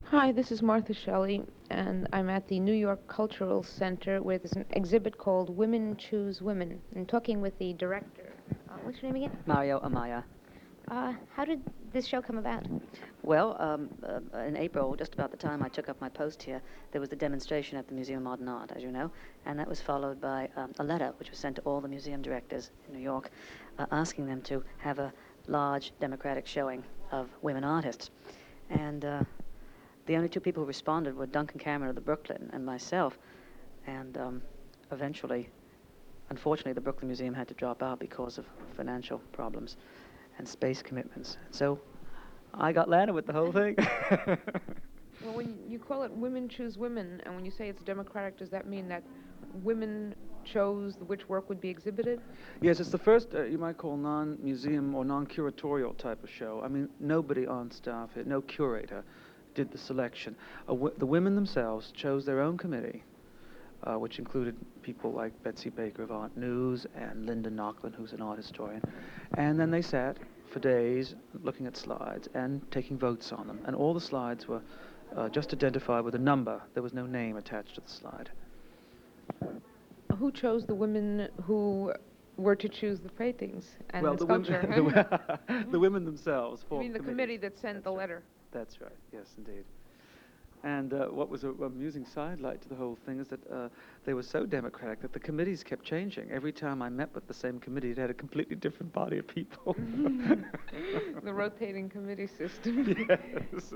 Hi, this is Martha Shelley, and I'm at the New York Cultural Center where there's an exhibit called Women Choose Women. I'm talking with the director. What's your name again? Mario Amaya. How did this show come about? Well, in April, just about the time I took up my post here, there was a demonstration at the Museum of Modern Art, as you know, and that was followed by a letter which was sent to all the museum directors in New York asking them to have a large democratic showing of women artists. And the only two people who responded were Duncan Cameron of the Brooklyn and myself. And eventually, unfortunately, the Brooklyn Museum had to drop out because of financial problems and space commitments. So I got landed with the whole thing. Well, when you call it Women Choose Women, and when you say it's democratic, does that mean that women chose which work would be exhibited? Yes, it's the first, you might call non-museum or non-curatorial type of show. I mean, nobody on staff, no curator did the selection. The women themselves chose their own committee, which included people like Betsy Baker of Art News and Linda Nochlin, who's an art historian. And then they sat for days looking at slides and taking votes on them. And all the slides were just identified with a number. There was no name attached to the slide. Who chose the women who were to choose the paintings and Well, the sculpture? the women themselves. You mean the committee committees. that sent the That's right. letter? That's right. Yes, indeed. And what was an amusing sidelight to the whole thing is that they were so democratic that the committees kept changing. Every time I met with the same committee, it had a completely different body of people. The rotating committee system. Yes.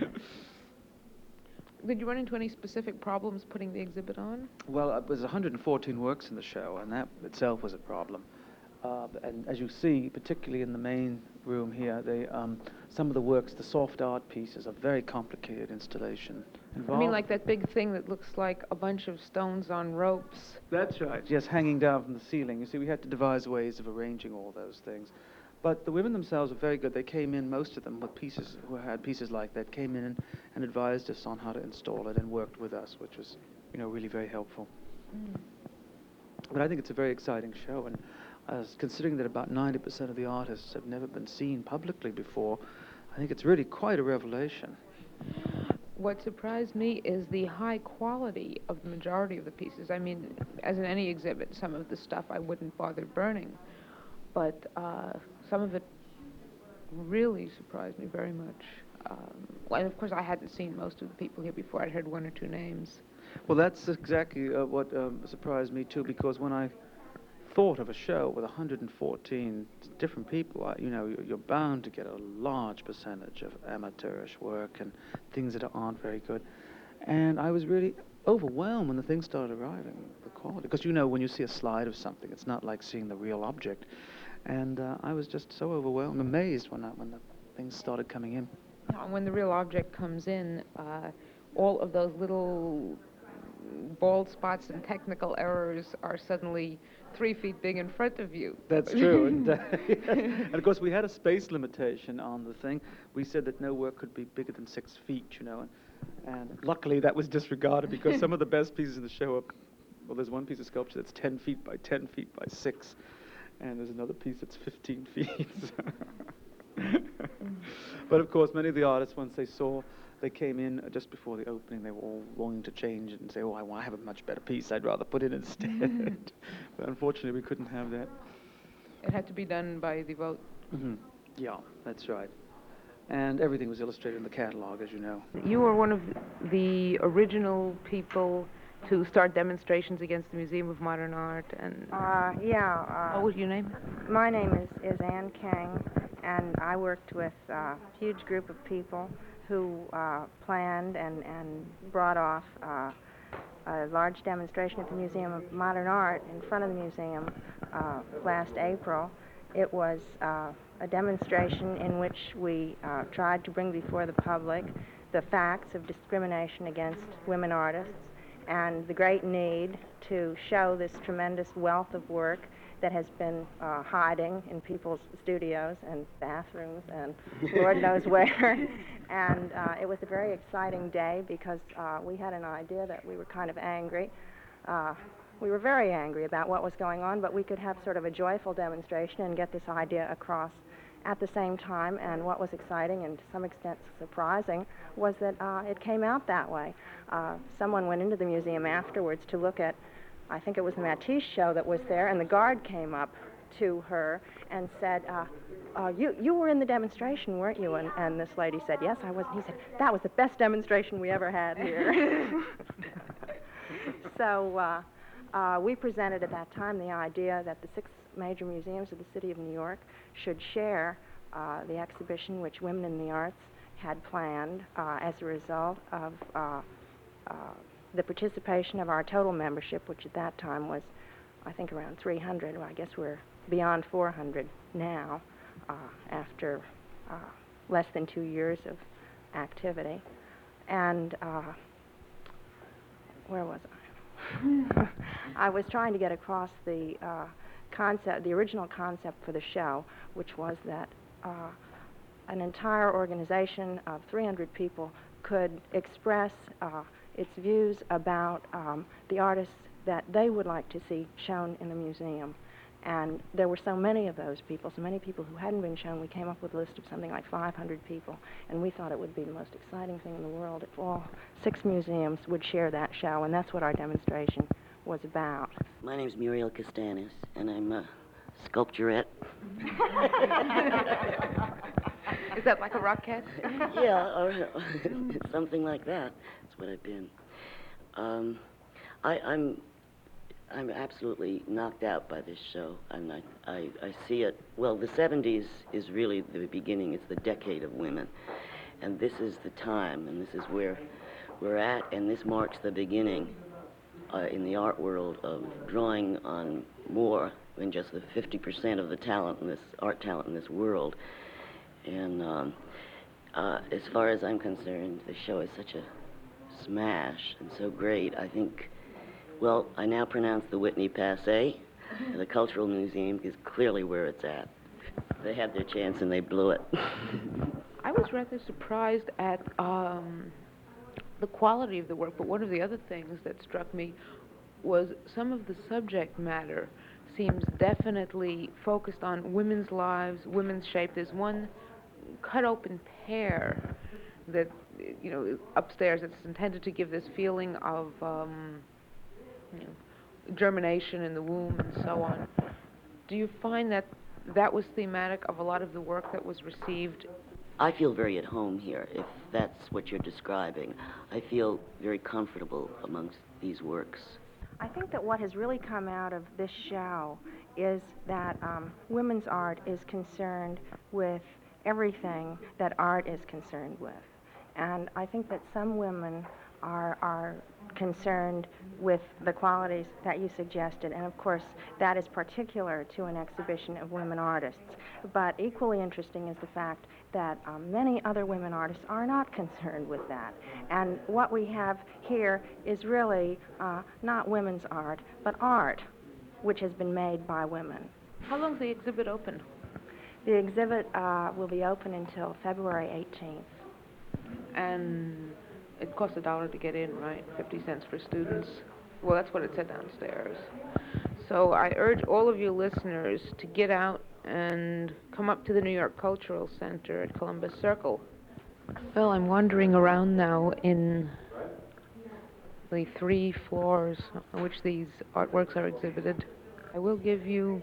Did you run into any specific problems putting the exhibit on? Well, it was 114 works in the show, and that itself was a problem. And as you see, particularly in the main room here, some of the works, the soft art pieces, are very complicated installation. I mean, like that big thing that looks like a bunch of stones on ropes. That's right, yes, hanging down from the ceiling. You see, we had to devise ways of arranging all those things. But the women themselves were very good. They came in, most of them, with pieces, who had pieces like that, came in and advised us on how to install it and worked with us, which was, really very helpful. Mm. But I think it's a very exciting show, and considering that about 90% of the artists have never been seen publicly before, I think it's really quite a revelation. What surprised me is the high quality of the majority of the pieces. I mean, as in any exhibit, some of the stuff I wouldn't bother burning, but some of it really surprised me very much. And of course, I hadn't seen most of the people here before. I'd heard one or two names. Well, that's exactly what surprised me too, because when I thought of a show with 114 different people, you're bound to get a large percentage of amateurish work and things that aren't very good. And I was really overwhelmed when the things started arriving, the quality. Because when you see a slide of something, it's not like seeing the real object. And I was just so overwhelmed, amazed when the things started coming in. When the real object comes in, all of those little bald spots and technical errors are suddenly 3 feet big in front of you. That's true. And of course, we had a space limitation on the thing. We said that no work could be bigger than 6 feet, and luckily that was disregarded because some of the best pieces in the show well, there's one piece of sculpture that's 10 feet by 10 feet by 6, and there's another piece that's 15 feet. But of course, many of the artists, once they came in just before the opening, they were all longing to change it and say, I have a much better piece, I'd rather put it instead. But unfortunately, we couldn't have that. It had to be done by the vote. Mm-hmm. Yeah, that's right. And everything was illustrated in the catalog, as you know. You were one of the original people to start demonstrations against the Museum of Modern Art, and what was your name? My name is Ann Kang, and I worked with a huge group of people who planned and brought off a large demonstration at the Museum of Modern Art in front of the museum last April. It was a demonstration in which we tried to bring before the public the facts of discrimination against women artists and the great need to show this tremendous wealth of work that has been hiding in people's studios and bathrooms and Lord knows where. And it was a very exciting day because we had an idea that we were kind of angry. We were very angry about what was going on, but we could have sort of a joyful demonstration and get this idea across. at the same time, and what was exciting and to some extent surprising was that it came out that way. Someone went into the museum afterwards to look at, I think it was the Matisse show that was there, and the guard came up to her and said, you were in the demonstration, weren't you? And this lady said, yes, I was. And he said, that was the best demonstration we ever had here. So we presented at that time the idea that the 6 major museums of the city of New York should share the exhibition which Women in the Arts had planned as a result of the participation of our total membership, which at that time was, I think, around 300. Well, I guess we're beyond 400 now after less than 2 years of activity. And where was I? I was trying to get across the concept, the original concept for the show, which was that an entire organization of 300 people could express its views about the artists that they would like to see shown in the museum. And there were so many of those people, so many people who hadn't been shown, we came up with a list of something like 500 people, and we thought it would be the most exciting thing in the world if all 6 museums would share that show, and that's what our demonstration was about. My name's Muriel Castanis, and I'm a sculpturette. Is that like a rocket? Yeah, or something like that. That's what I've been. I'm absolutely knocked out by this show. I see it. Well, the 70s is really the beginning. It's the decade of women, and this is the time, and this is where we're at, and this marks the beginning in the art world of drawing on more than just the 50% of the talent in this art talent in this world. And as far as I'm concerned, the show is such a smash and so great. I think, well, I now pronounce the Whitney passé. The Cultural Museum is clearly where it's at. They had their chance and they blew it. I was rather surprised at the quality of the work, but one of the other things that struck me was some of the subject matter seems definitely focused on women's lives, women's shape. There's one cut open pear that, you know, upstairs. It's intended to give this feeling of you know, germination in the womb and so on. Do you find that that was thematic of a lot of the work that was received? I feel very at home here, if that's what you're describing. I feel very comfortable amongst these works. I think that what has really come out of this show is that women's art is concerned with everything that art is concerned with. And I think that some women are concerned with the qualities that you suggested, and of course that is particular to an exhibition of women artists. But equally interesting is the fact that many other women artists are not concerned with that. And what we have here is really not women's art, but art which has been made by women. How long is the exhibit open? The exhibit will be open until February 18th. And it costs $1 to get in, right? 50 cents for students. Well, that's what it said downstairs. So I urge all of you listeners to get out and come up to the New York Cultural Center at Columbus Circle. Well, I'm wandering around now in the 3 floors on which these artworks are exhibited. I will give you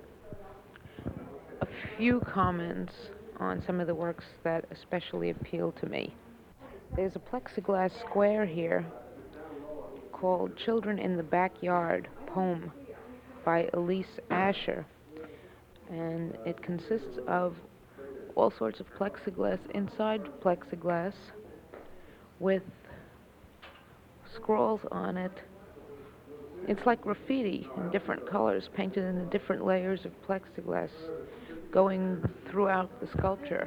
a few comments on some of the works that especially appeal to me. There's a plexiglass square here called Children in the Backyard, poem by Elise Asher. And it consists of all sorts of plexiglass, inside plexiglass, with scrawls on it. It's like graffiti in different colors, painted in the different layers of plexiglass, going throughout the sculpture.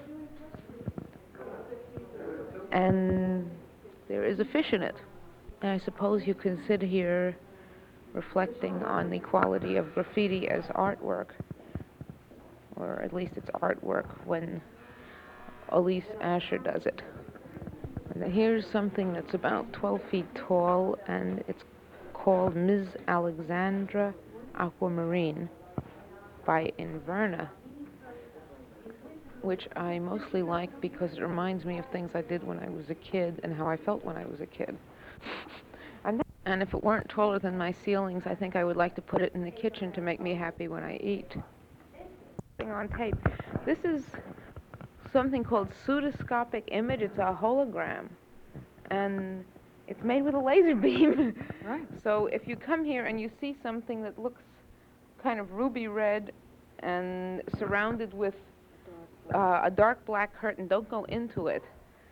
And there is a fish in it. And I suppose you can sit here reflecting on the quality of graffiti as artwork, or at least it's artwork when Elise Asher does it. And here's something that's about 12 feet tall, and it's called Ms. Alexandra Aquamarine by Inverna. which I mostly like because it reminds me of things I did when I was a kid and how I felt when I was a kid. And if it weren't taller than my ceilings, I think I would like to put it in the kitchen to make me happy when I eat. On tape. This is something called pseudoscopic image. It's a hologram, and it's made with a laser beam. Right. So if you come here and you see something that looks kind of ruby red and surrounded with a dark black curtain, don't go into it.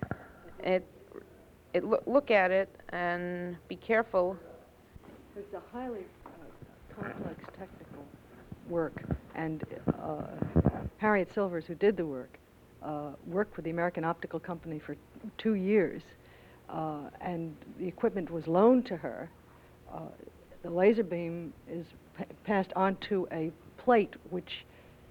Look at it and be careful. It's a highly complex technical work, and Harriet Silvers, who did the work, worked with the American Optical Company for 2 years, and the equipment was loaned to her. The laser beam is passed onto a plate which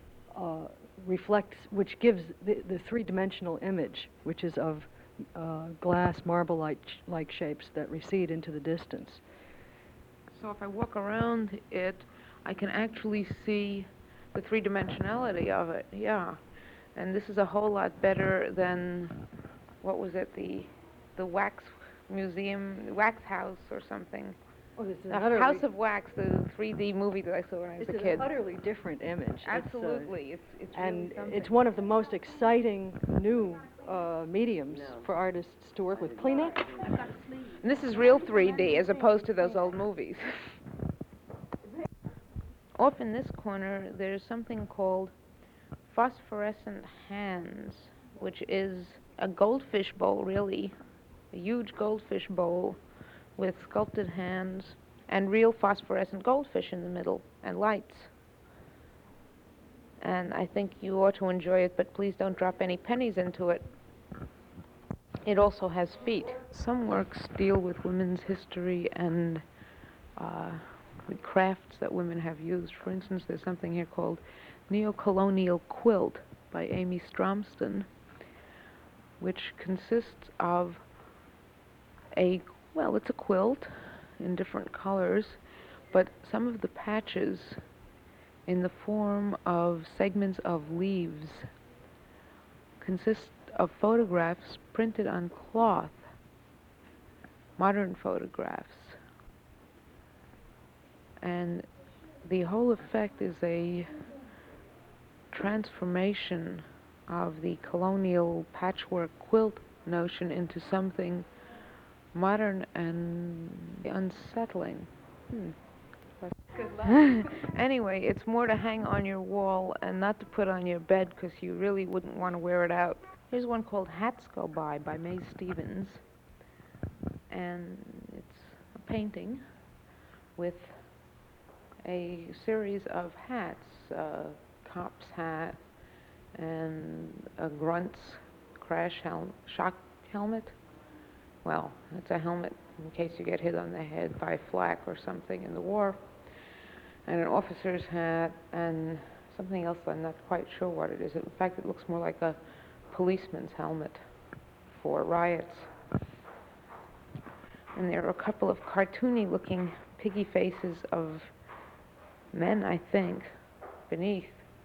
which gives the three-dimensional image, which is of glass marble-like shapes that recede into the distance. So if I walk around it, I can actually see the three-dimensionality of it, yeah. And this is a whole lot better than, what was it, the wax museum, wax house or something. Oh, this is House of Wax, the 3D movie that I saw when I was a kid. It's an utterly different image. Absolutely, it's really and something. it's one of the most exciting new mediums for artists to work with. Kleenex? And this is real 3D as opposed to those old movies. Off in this corner, there's something called phosphorescent hands, which is a goldfish bowl, really, a huge goldfish bowl with sculpted hands and real phosphorescent goldfish in the middle and lights. And I think you ought to enjoy it, but please don't drop any pennies into it. It also has feet. Some works deal with women's history and the crafts that women have used. For instance, there's something here called Neo-Colonial Quilt by Amy Stromston, which consists of it's a quilt in different colors, but some of the patches in the form of segments of leaves consist of photographs printed on cloth, modern photographs. And the whole effect is a transformation of the colonial patchwork quilt notion into something modern and unsettling. Anyway, it's more to hang on your wall and not to put on your bed because you really wouldn't want to wear it out. Here's one called Hats Go By Mae Stevens, and it's a painting with a series of hats, cop's hat and a grunt's shock helmet. Well, it's a helmet in case you get hit on the head by flak or something in the war, and an officer's hat, and something else I'm not quite sure what it is. In fact, it looks more like a policeman's helmet for riots. And there are a couple of cartoony-looking piggy faces of men, I think, beneath.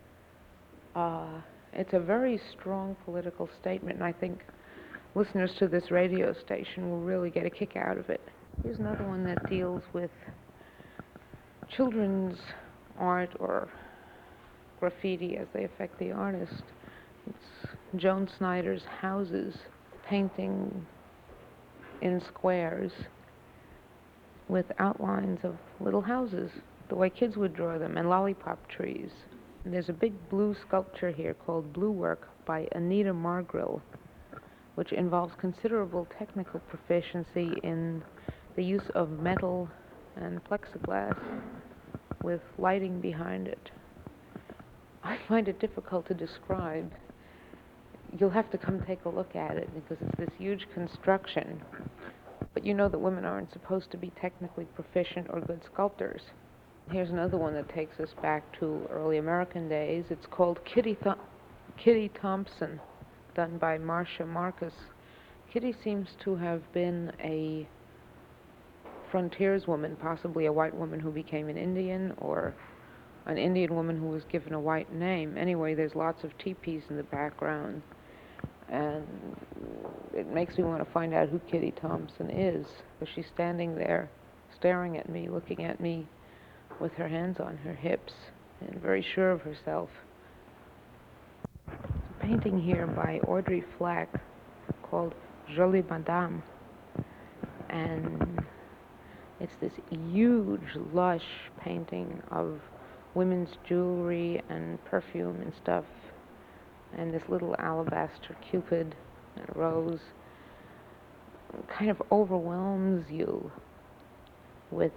It's a very strong political statement, and I think listeners to this radio station will really get a kick out of it. Here's another one that deals with children's art or graffiti as they affect the artist. It's Joan Snyder's houses, painting in squares with outlines of little houses, the way kids would draw them, and lollipop trees. And there's a big blue sculpture here called Blue Work by Anita Margrill, which involves considerable technical proficiency in the use of metal and plexiglass with lighting behind it. I find it difficult to describe. You'll have to come take a look at it because it's this huge construction. But you know that women aren't supposed to be technically proficient or good sculptors. Here's another one that takes us back to early American days. It's called Kitty Thompson, done by Marcia Marcus. Kitty seems to have been a frontierswoman, possibly a white woman who became an Indian or an Indian woman who was given a white name. Anyway, there's lots of teepees in the background, and it makes me want to find out who Kitty Thompson is, because she's standing there staring at me, looking at me with her hands on her hips and very sure of herself. There's a painting here by Audrey Flack called Jolie Madame, and it's this huge, lush painting of women's jewelry and perfume and stuff, and this little alabaster cupid and a rose kind of overwhelms you with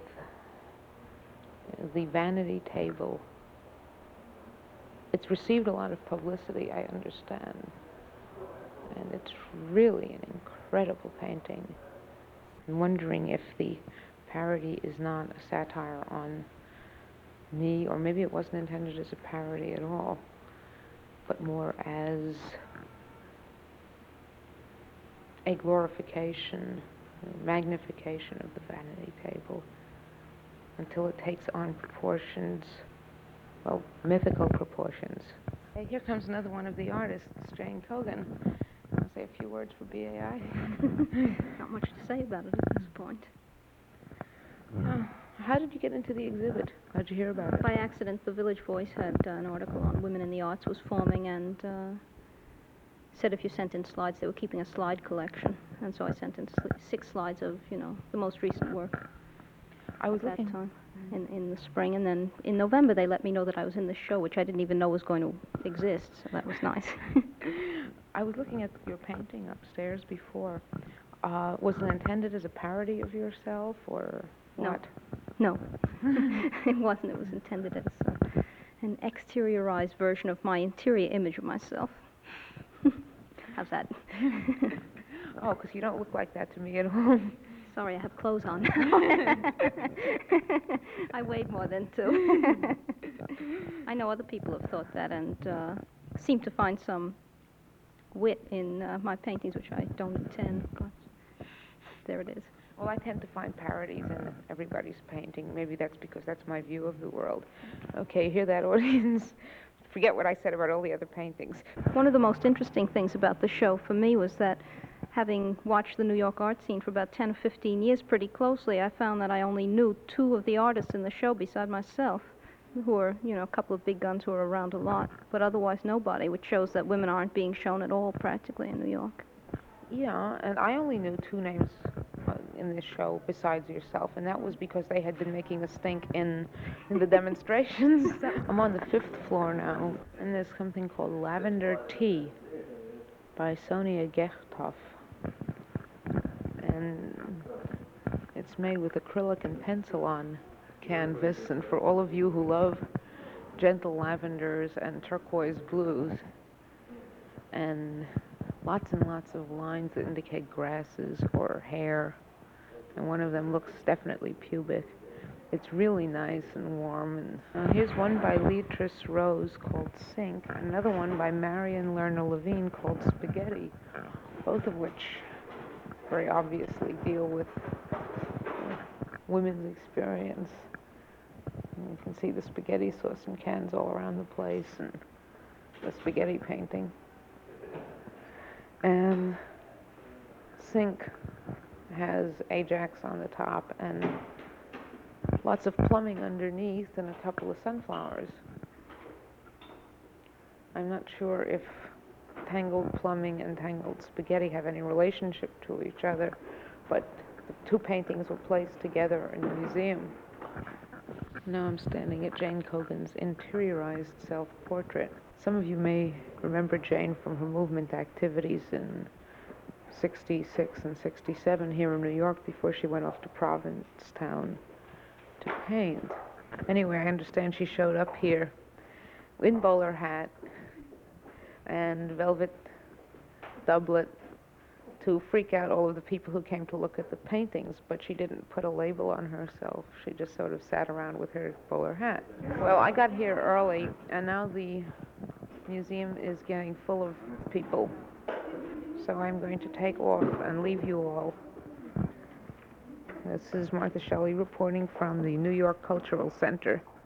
the vanity table. It's received a lot of publicity, I understand, and it's really an incredible painting. I'm wondering if the parody is not a satire on me, or maybe it wasn't intended as a parody at all, but more as a glorification, a magnification of the vanity table, until it takes on proportions, well, mythical proportions. Hey, here comes another one of the artists, Jane Kogan. I'll say a few words for BAI. Not much to say about it at this point. How did you get into the exhibit? How'd you hear about it? By accident, the Village Voice had an article on women in the arts was forming, and said if you sent in slides, they were keeping a slide collection. And so I sent in 6 slides of, the most recent work I was at that looking. time in the spring. And then in November, they let me know that I was in the show, which I didn't even know was going to exist. So that was nice. I was looking at your painting upstairs before. Was it intended as a parody of yourself, or No. what? No, it wasn't. It was intended as an exteriorized version of my interior image of myself. How's that? Oh, because you don't look like that to me at all. Sorry, I have clothes on. I weighed more than 2. I know other people have thought that and seem to find some wit in my paintings, which I don't intend, but there it is. Well, I tend to find parodies in everybody's painting. Maybe that's because that's my view of the world. Okay, hear that, audience? Forget what I said about all the other paintings. One of the most interesting things about the show for me was that, having watched the New York art scene for about 10 or 15 years pretty closely, I found that I only knew 2 of the artists in the show beside myself, who are, a couple of big guns who are around a lot, but otherwise nobody, which shows that women aren't being shown at all practically in New York. Yeah, and I only knew 2 names in this show besides yourself, and that was because they had been making a stink in the demonstrations. I'm on the 5th floor now, and there's something called Lavender Tea by Sonia Gechthoff, and it's made with acrylic and pencil on canvas, and for all of you who love gentle lavenders and turquoise blues, and lots and lots of lines that indicate grasses or hair, and one of them looks definitely pubic. It's really nice and warm. And here's one by Leatrice Rose called Sink, and another one by Marion Lerner Levine called Spaghetti, both of which very obviously deal with women's experience. And you can see the spaghetti sauce in cans all around the place, and the spaghetti painting. And Sink has Ajax on the top and lots of plumbing underneath and a couple of sunflowers. I'm not sure if tangled plumbing and tangled spaghetti have any relationship to each other, but the 2 paintings were placed together in the museum. Now I'm standing at Jane Kogan's interiorized self-portrait. Some of you may remember Jane from her movement activities in 66 and 67 here in New York before she went off to Provincetown to paint. Anyway, I understand she showed up here in bowler hat and velvet doublet to freak out all of the people who came to look at the paintings, but she didn't put a label on herself. She just sort of sat around with her bowler hat. Well, I got here early, and now the museum is getting full of people. So I'm going to take off and leave you all. This is Martha Shelley reporting from the New York Cultural Center.